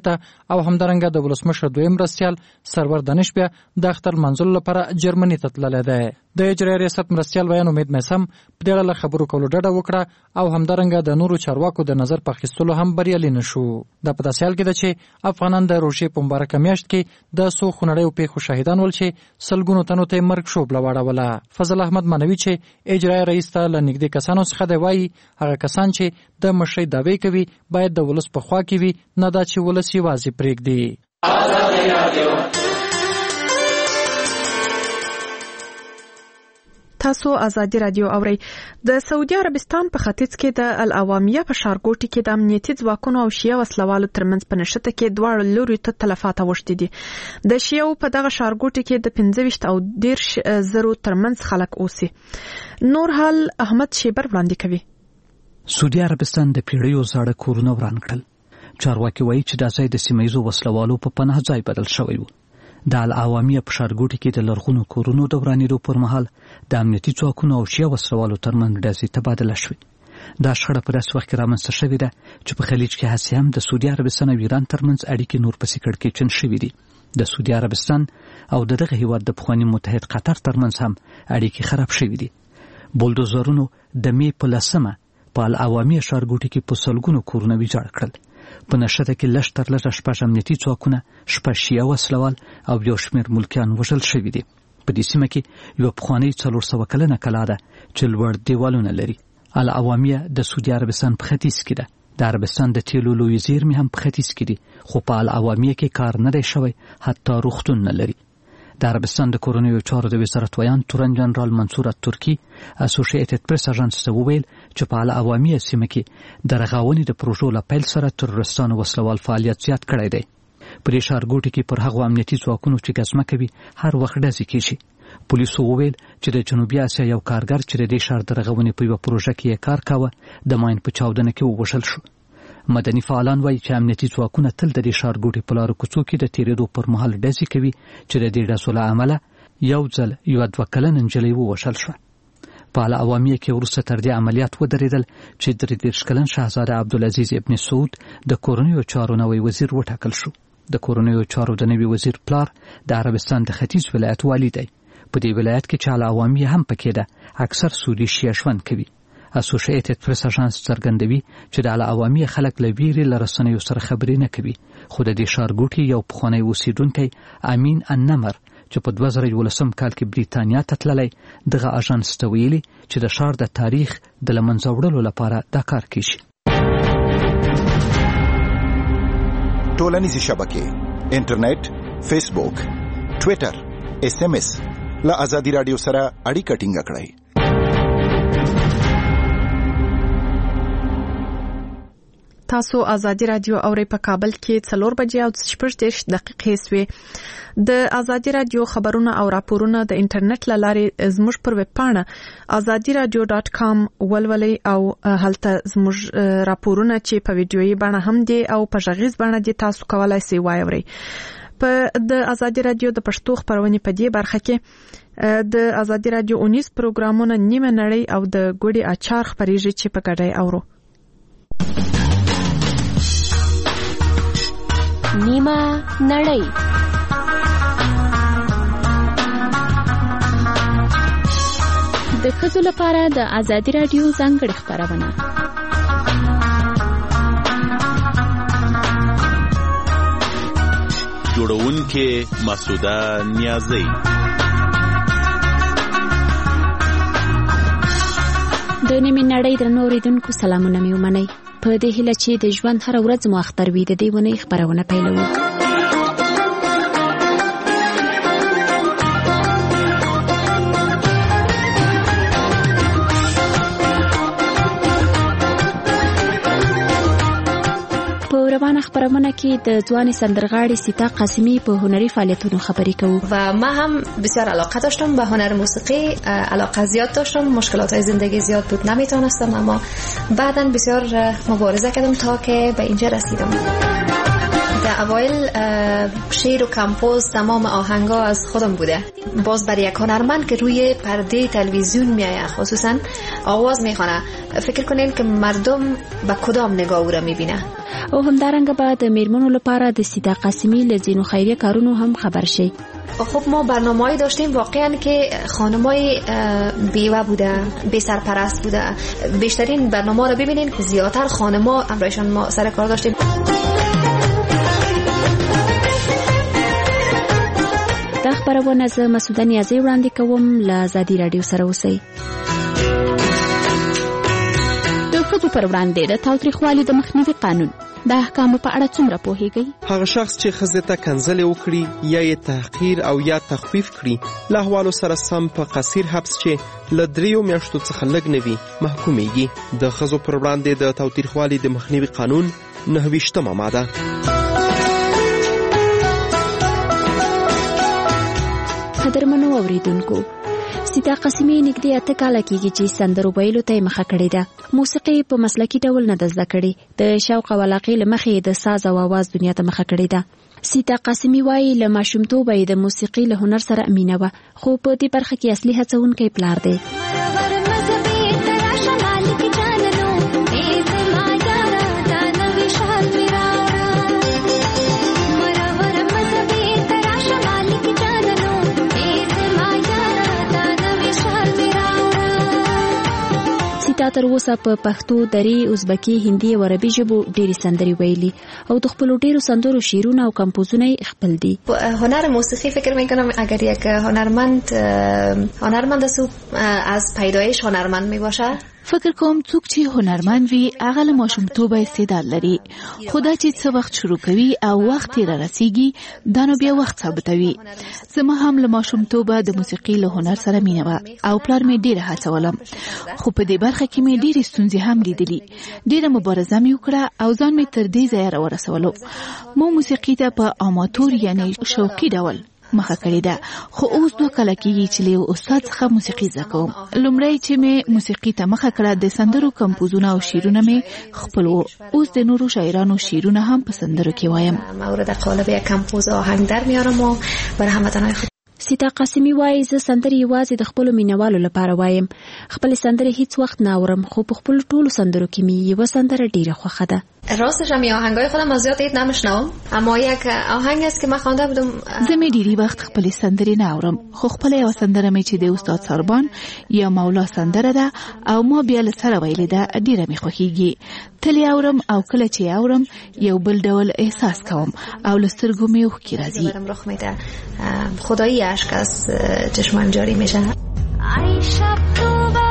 ته او همدارنګه د ولسمشر دویم مرستیال سرور دانش بیا د اختر منزل لپاره جرمني ته تللی دی. د اجرایي ریاست مرستیال ویان امید میسم په دې اړه خبرو کولو ډډه وکړه او همدارنګه د نورو چارواکو د نظر په اخیستلو هم بریالي نشو. دا په داسې حال کې ده چې افغانان د روژې په مبارکه میاشت کې د څو خونړیو پیښو شاهدان ول چې سلګونو تنو ته مرګ شوبله واړوله. فضل احمد مانوي چې اجرایي رئیس ته له نږدې کسانو څخه دی وایي هغه کسان چې د مشرۍ دعوې کوي باید د ولس په خوا کې وي، نه دا چې ولس یوازې پرېږدي. تاسو ازادي رادیو اورئ. د سعودي عربستان په ختیځ کې د الاوامیه په ښارګوټي کې د امنیتي ځواکونو او شیعه وسلوالو ترمنځ په نښته کې دواړو لوري ته تلفات اوښتي دي. د شیعو په دغه ښارګوټي کې د 15 او 10 زرو ترمنځ خلک اوسي. نور حال احمد شیبر وړاندې کوي. سعودي عربستان د پیړیو زاړه کورونه وران کړل. چارواکي وایي چې دا ځای د سیمه‌ییزو وسلوالو په پناه ځای بدل شوی و. د الاوامیه په ښارګوټي کې د لرغونو کورونو د ورانېدو پر مهال د امنیتي ځواکونو او شیعه وسلوالو ترمنځ ډزې تبادله شوې. دا شخړه په داسې وخت کې رامنځته شوې ده چې په خلیج کې هسې هم د سعودي عربستان او ایران ترمنځ اړیکې نور پسې کړکېچن شوې دي. د سعودي عربستان او دغه هیواد د پخواني متحد قطر ترمنځ هم اړیکې خراب شوې دي. بولدوزرونو د مې په 10 په الاوامیه ښارګوټي کې په سلګونو کورونه ویجاړ کړل. په نښته کې لږ تر لږه 6 امنیتي ځواکونه، 6 شیعه وسلوال او یو شمېر ملکیان وژل شوي دي. په دې سیمه کې یو پخوانۍ 400 کلنه کلا ده چې لوړ دیوالونه لري. الاوامیه د سعودي عربستان په ختیځ کې ده. د عربستان د تیلو لوی زیرمې هم په ختیځ کې دي، خو په الاوامیه کې کار نه دی شوی، حتی روغتون نه لري. د عربستان د کورنیو چارو د وزارت ویان تورن جنرال منصور الترکی اسوسییټډ پریس اژانس ته وویل چې په الاوامیه سیمه کې د رغونې د پروژو له پیل سره تروریستانو وسلوال فعالیت زیات کړی دی. په دې ښارګوټي کې پر هغو امنیتي ځواکونو چې ګزمه کوي هر وخت ډزې کېږي. پولیسو وویل چې د جنوبي اسیا یو کارګر چې د دې ښار د رغونې په یوه پروژه کې کار کاوه د ماین په چاودنه کې ووژل شو. مدني فعالان وایي چې امنیتي ځواکونه تل د دې ښارګوټي په لارو کوڅو کې د تېرېدو پر مهال ډزې کوي چې د دې ډزو له امله یو ځل یوه 2 کلنه نجلۍ ووژل شوه. په الاوامیه کې وروسته تر دې عملیات ودرېدل چې 33 کلن شهزاده عبدالعزیز ابن سعود د کورنیو چارو نوی وزیر وټاکل شو. د کورنیو چارو د نوي وزیر پلار د عربستان د ختیځ ولایت والی دی. په دې ولایت کې چې الاوامیه هم پکې ده اکثر سعودي شیعه ژوند کوي. اسوسییټډ پریس اژانس څرګندوي چې د الاوامیه خلک له ویرې له رسنیو سره خبرې نه کوي، خو د دې ښارګوټي یو پخوانی اوسیدونکی امین النمر چې په 2011 کال کې بریتانیا ته تللی دغه اژانس ته ویلي چې د ښار د تاریخ د له منځه وړلو لپاره دا کار کیږي. ټولنیزې شبکې، انټرنیټ، فیسبوک، ټویټر، SMS له ازادي رادیو سره اړیکه ټینګه کړئ. تاسو ازادي رادیو اورئ. په کابل کې 4 بجې او 6 دقیقې سوې. د ازادي رادیو خبرونه او راپورونه د انټرنیټ له لارې زموږ پر ویب پاڼه azadiradio.com ولولئ او هلته زموږ راپورونه چې په ویډیويي بڼه هم دي او په غږیز بڼه دي تاسو کولای شئ واورئ. په د ازادي رادیو د پښتو خبرونه په دې برخه کې د ازادي رادیو 19 پروګرامونه نیمه نړۍ او د ګوډي اچار خبريږي چې په ګډای اورو. نیمه نړۍ د ښځو لپاره د ازادي رادیو ځانګړې خبرونه. جوړونکې مسعوده نیازی. د نیمه نړۍ درنو اوریدونکو سلامونه مې ومنئ. په دې هیله چې د ژوند هر ورځ مو اختر وي، د دې ونې خبرونه پیلوو. روانه خبرونه کې د ځوان سندرغاړي سیتا قاسمی په هنري فعالیتونو خبرې کوو و ما هم بسیار علاقه داشتم به هنر موسیقی، علاقه زیاد داشتم، مشکلات زندگی زیاد بود، نمیتونستم، اما بعداً بسیار مبارزه کردم تا که به اینجا رسیدم. در اوایل شعر و کمپوز تمام آهنگا از خودم بوده. باز برای یک هنرمند که روی پرده تلویزیون میایه خصوصا آواز میخونه، فکر کنین که مردم به کدام نگاه او را میبینه. او همدارنګه به د میرمنو لپاره د سیده قاسمی له ځینو خیریه کارونو هم خبر شي. خب ما برنامه‌ای داشتیم واقعا که خانمای بیوه بوده، بی سرپرست بوده. بیشترین برنامه رو ببینین که زیادتر خانم‌ها همراهشان ما سر کار داشتیم. دا خبرونه زه مسعوده نیازی وړاندې کوم. له آزادي رادیو سره اوسئ. د ښځو پر وړاندې د تاوتریخوالي د مخنیوي قانون د احکامو په اړه څومره پوهیږئ؟ هغه شخص چې ښځې ته کنځلې وکړي یا یې تحقیر او یا تخفیف کړي له احوالو سره سم په قصیر حبس چې له 3 میاشتو څخه لږ نه وي محکومیږي. د ښځو پر وړاندې د تاوتریخوالي د مخنیوي قانون 29مه ماده. قدرمنو اوریدونکو، سیده قاسمی نږدې 8 کاله کېږي چې سندرو ویلو ته یې مخه کړې ده. موسیقي په مسلکي ډول نه ده زده کړې، د شوق او علاقې له مخې د ساز او آواز دنیا ته مخه کړې ده. سیده قاسمی وایي له ماشومتوبه یې د موسیقي له هنر سره مینه وه، خو په دې برخه کې اصلي هڅونکی پلار دی. سیده تر اوسه په پښتو، دری، ازبکي، هندي او عربي ژبو ډېرې سندرې ویلي او د خپلو ډېرو سندرو شعرونه او کمپوزونه یې خپل دي. هنر موسیقی فکر میکنم اگر یک هنرمند از پیدایش هنرمند میباشه، فکر کوم څوک چې هنرمند وي هغه له ماشومتوبه استعداد لري، خو دا چې څه وخت شروع کوي او وخت یې رارسیږي دا نو بیا وخت ثابتوي. زما هم له ماشومتوبه د موسیقي له هنر سره مینه وه او پلار مې ډېره هڅولم، خو په دې برخه کې مې ډېرې ستونزې هم لیدلي. ډېره مبارزه مې وکړه او ځان مې تر دې ځایه راورسولو. مو موسیقي ته په اماتور یعنی شوقي ډول مخه کړې ده، خو اوس 2 کاله کېږي چې له یو استاد څخه موسیقي زده کوم. لومړی چې مې موسیقي ته مخه کړه د سندرو کمپوزونه او شعرونه مې خپل وو. اوس د نورو شاعرانو شعرونه هم په سندرو کې وایم. مورد قالب یک کمپوز آهنگ در میارم و برای هموطنان سیده قاسمی وایي زه سندرې یوازې د خپلو مینوالو لپاره وایم. خپلې سندرې هیڅ وخت نه اورم، خو په خپلو ټولو سندرو کې مې یوه سندره ډېره خوښه ده. راستش هم آهنگای خودم از زیاد دید نمیشنوم، اما یک آهنگ است که من خوانده بودم. زه مې ډېری وخت خپلې سندرې نه اورم، خو خپله یوه سندره مې چې د استاد ساربان یا مولا سندره ده او ما بیا له سره ویلې ده ډېره مې خوښیږي. تل یې اورم او کله چې اورم یو بل ډول احساس کوم او له سترګو مې اوښکې راځي. رخ میده خدایی اشک از چشمم جاری میشه. ای شب تو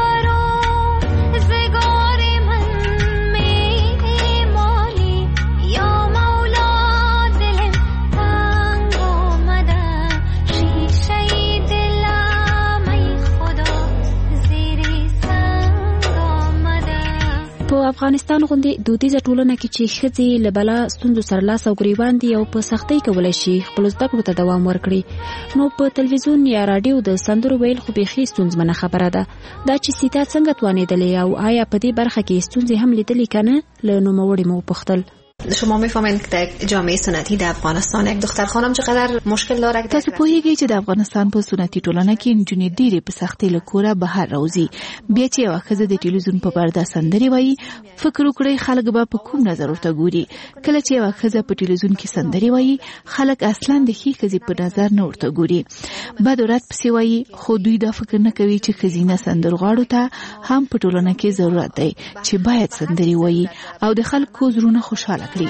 په افغانستان غوندې دودیزه ټولنه کې چې ښځې له بلا ستونزو سره لاس او ګریوان دي او په سختۍ کولی شي خپلو زده کړو ته دوام ورکړي، نو په تلویزیون یا راډیو د سندرو ویل خو بیخي ستونزمنه خبره ده. دا چې سیده څنګه توانېدلې او آیا په دې برخه کې ستونزې هم لیدلې که نه، له نوموړې مو وپوښتل. شما میفهمین که در جامعه سنتی در افغانستان یک دختر خانم چقدر مشکل داره؟ تاسو پوهیږئ چې د افغانستان په سنتي ټولنه کې نجونې ډېرې په سختۍ له کوره بهر راوځي. بیا چې یوه ښځه د ټلویزیون په پرده سندرې وایي، فکر وکړئ خلک به په کوم نظر ورته ګوري. کله چې یوه ښځه په ټلویزیون کې سندرې وایي، خلک اصلا د ښې ښځې په نظر نه ورته ګوري، بد و رد پسې وایي، خو دوی دا فکر نه کوي چې ښځینه سندرغاړو ته هم په ټولنه کې ضرورت دی چې باید سندرې وایي او د خلکو زړونه خوشحاله کړي.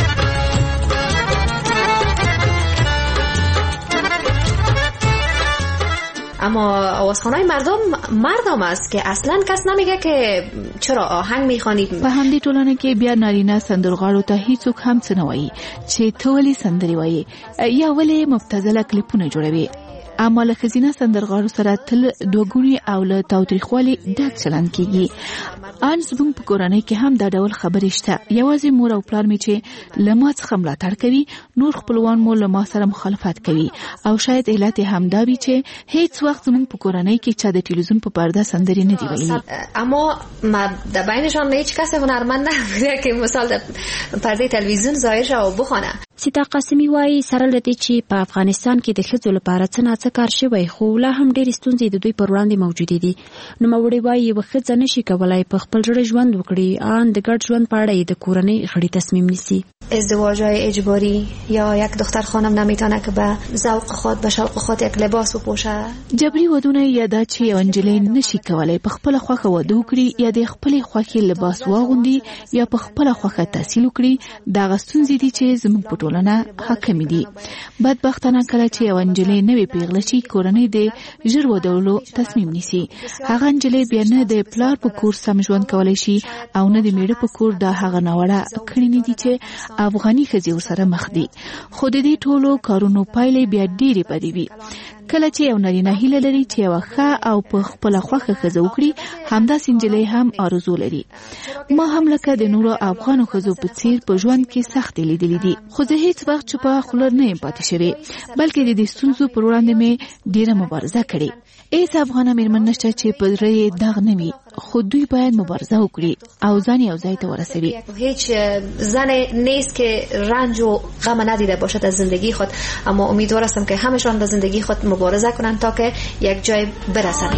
اما آوازخوانای مردم است که اصلا کس نمیگه که چرا آهنگ میخوانید. په همدې ټولنه کې بیا نارینه سندرغاړو ته هیڅوک هم څه نه وایي چې ته ولې سندرې وایي یا ولې مبتذله کلیپونه جوړوي. اما له ښځینه سندرغاړو سره تل دوګونی او له تاوتریخوالي ډک چلند کیږي. ان زموږ په کورنۍ کې هم دا ډول خبرې شته. یوازې مور او پلار مې چې له ما څخه ملاتړ کوي، نور خپلوان مو له ما سره مخالفت کوي او شاید علت همدا وي چې هیڅ وخت زموږ په کورنۍ کې چا د ټلویزیون په پرده سندرې نه دی ویلي. اما در بینشان هیچ کس هنرمند نبوده که مثال پرده تلویزیون ظاهر شه و بخوانه. سیتا قاسمی وایي سره لدی چې په افغانستان کې د ښځو لپاره څه ناڅه کار شوی خو لا هم ډېرې ستونزې د دوی پر وړاندې موجودې دي. نوموړې وایي یوه ښځه نشي کولی په خپل زړه ژوند وکړي ان د ګډ ژوند په اړه د کورنۍ غړي تصمیم نیسي. ازدواج‌های اجباری یا یک دختر خانم نمیتونه که به ذوق خود به شوق خود یک لباس بپوشه. جبري ودونه یا دا چې یو نجلۍ نشي کولی په خپل خوښه واده وکړي یا د خپل خوښې لباس واغوندي یا په خپل خوښه تحصیل وکړي دا غستونزې دي چې زموږ په ټولنه حاکم دي. بدبختانه کله چې یو نجلۍ نوې پیغله شي کورنۍ د ژر ودولو تصمیم نیسي. هغه نجلۍ بیا نه د پلار په کور سم ژوند کولی شي او نه د میړه په کور دا هغه ناوړه کړنې دي چې افغاني ښځې ورسره مخ دي. خو د دې ټولو کارونو پایلې بیا ډېرې بدې وي. کله چې یو نارینه هیله لري چې یوه ښه او په خپله خوښه ښځه وکړي همداسې نجلۍ هم آرزو لري. ما هم لکه د نورو افغانو ښځو په څیر په ژوند کې سختې لیدلې دي خو زه هیڅ وخت چوپه خوله نه یم پاتې شوې بلکې د دې ستونزو پر وړاندې مې ډېره مبارزه کړې. هیڅ افغانه مېرمن نشته چې په زړه یې داغ نه وي خو دوی باید مبارزه وکړي او ځان یو ځای ته ورسوي. هیچ زن نیست که رنج و غم ندیده باشد از زندگی خود اما امیدوار هستم که همشان به زندگی خود مبارزه کنند تا که یک جای برسند.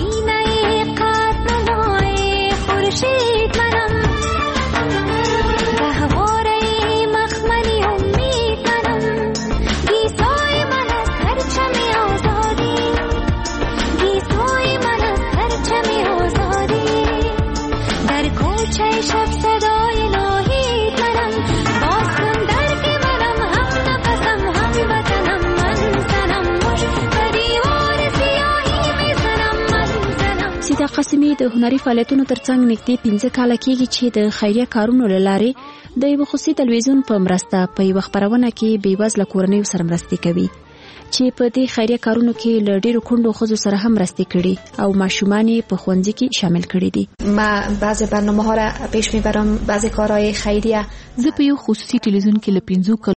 سیتا قاسمی د هنري فعالیتونو ترڅنګ نږدې 15 کاله کېږي چې د خیریه کارونو له لارې د یوه خصوصي تلویزیون په مرسته په یوه خپرونه کې بېوزله کورنیو سره مرستې کوي چې په دې خیریه کارونو کې له ډېرو کونډو ښځو سره هم مرستې کړي او ماشومان یې په ښوونځي کې شامل کړي دي. ما بعضی برنامه‌ها را پیش میبرم، بعضی کارهای خیریه. زه په یو خصوصي تلویزیون کې له 15